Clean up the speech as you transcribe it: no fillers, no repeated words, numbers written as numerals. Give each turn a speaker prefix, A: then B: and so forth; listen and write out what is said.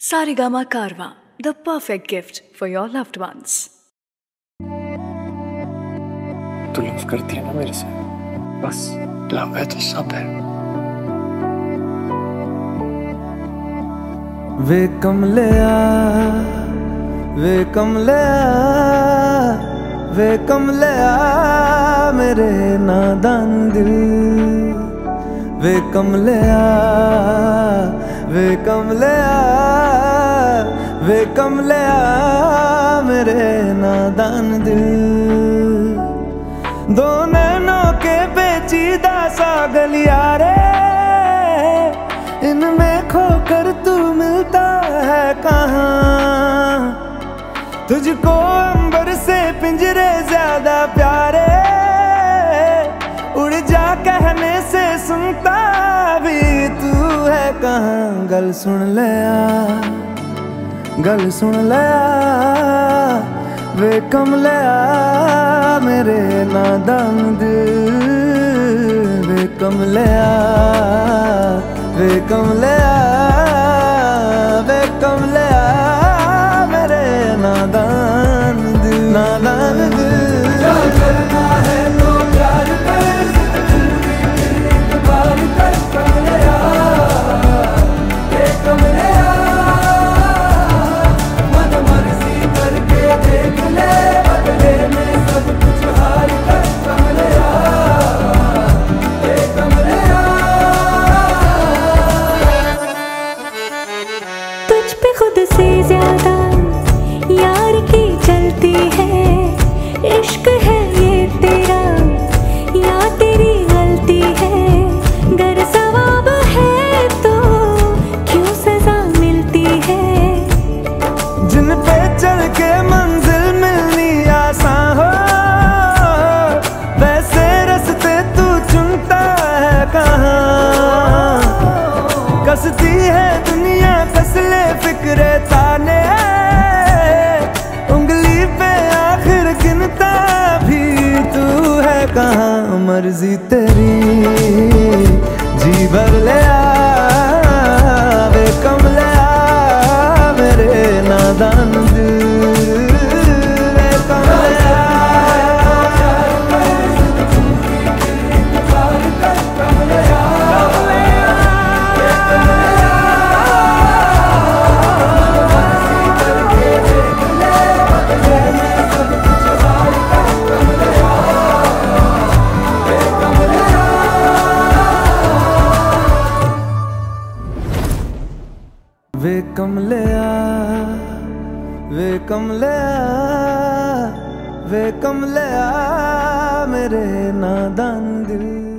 A: Saregama Karwa, the perfect gift for your loved ones.
B: तू love करती है ना मेरे से? बस लव है तो सब है।
C: वे कमलिया, वे कमलिया, वे कमलिया मेरे नादान दिल। वे कमलिया, वे कमलिया, वे कमलिया मेरे नादान दिल। दो नैनों के पेचीदा सा गलियारे, इनमें खोकर तू मिलता है कहाँ? तुझको अंबर से पिंजरे ज्यादा प्यारे, उड़ जा कहने से सुनता भी तू है कहाँ? गल सुन लिया, गल सुन लिया, वे कमलिया मेरे नादान दिल। वे कमलिया, वे कमलिया, वे कमलिया मेरे नादान दिल, नादान दिल। क्या करना है तो प्यार कर, बार कर कमलिया, वे कमलिया, मन मर्जी करके देख ले, बदले में सब कुछ हार कर कमलिया, वे कमलिया।
D: तुझ पे खुद से ज्यादा यार की चलती है, इश्क है ये तेरा या तेरी गलती है? गर सवाब है तो क्यों सजा मिलती है?
C: जिन पे चल के मंजिल मिलनी आसान हो, वैसे रास्ते तू चुनता है कहाँ? कसती है दुनिया कसले फिक्रे ताने, उंगली पे आखिर गिनता भी तू है कहाँ? मर्जी तेरी जी भर ले आ, वे कमलिया मेरे नादान दिल। वे कमलिया, वे कमलिया, वे कमलिया, वे कमलिया मेरे नादान दिल।